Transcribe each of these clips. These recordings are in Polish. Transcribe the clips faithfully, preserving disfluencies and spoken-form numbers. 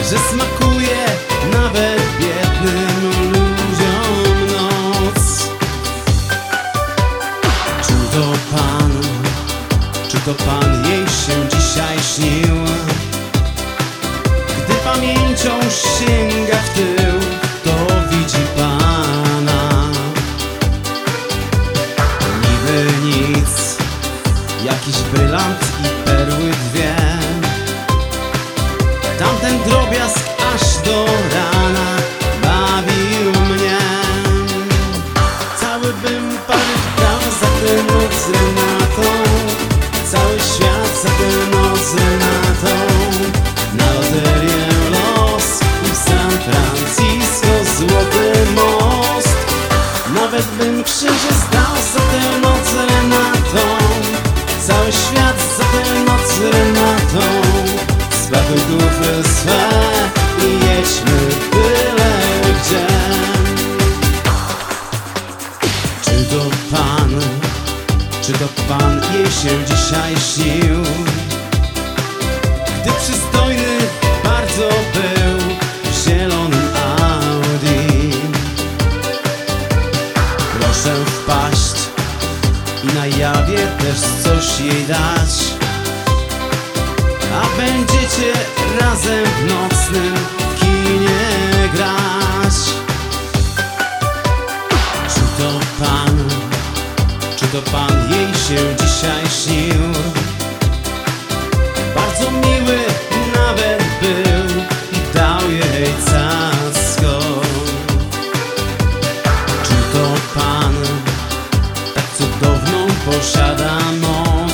że smakuje nawet biednym ludziom noc. Czy to Pan, czy to Pan jej się dzisiaj śnił? Gdy pamięcią sięga w tył, to widzi Pana. Niby nic, jakiś brylant i perły dwie, tamten drobiazg aż do rana bawił mnie. Cały bym parę dał za tę noc z Renatą, cały świat za tę noc z Renatą. Na loterię los i w San Francisco złoty most. Nawet bym krzyże zdał za tę noc z Renatą, cały świat za tę noc z Renatą. Spakuj kufry swe i jedźmy byle gdzie. Czy to Pan, czy to Pan jej się dzisiaj śnił? Gdy przystojny bardzo był w zielonym Audi. Proszę wpaść i na jawie też coś jej dać, a będziecie razem w nocnym kinie grać. Czy to Pan, czy to Pan jej się dzisiaj śnił? Bardzo miły nawet był i dał jej cacko. Czy to Pan tak cudowną posiada moc,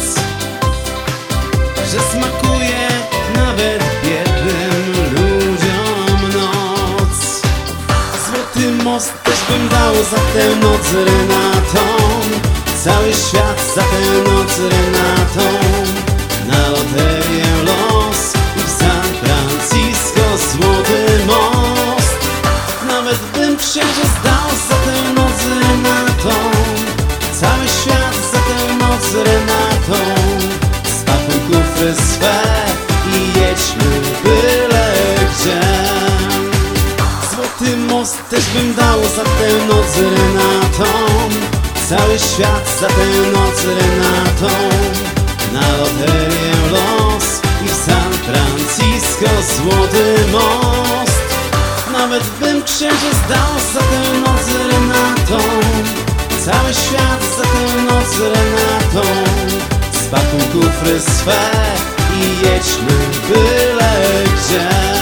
że smakuje nawet biednym ludziom noc? Złoty most też bym dał za tę noc z Renatą, cały świat za tę noc z Renatą. Na loterię los i w San Francisco złoty most. Nawet bym księże zdał za tę noc z Renatą, cały świat za tę noc z Renatą. Spakuj kufry swe i jedźmy byle gdzie. Złoty most też bym dał za tę noc z Renatą, cały świat za tę noc z Renatą. Na loterię los i w San Francisco złoty most. Nawet bym księże zdał za tę noc z Renatą, cały świat za tę noc z Renatą. Spakuj kufry swe i jedźmy byle gdzie.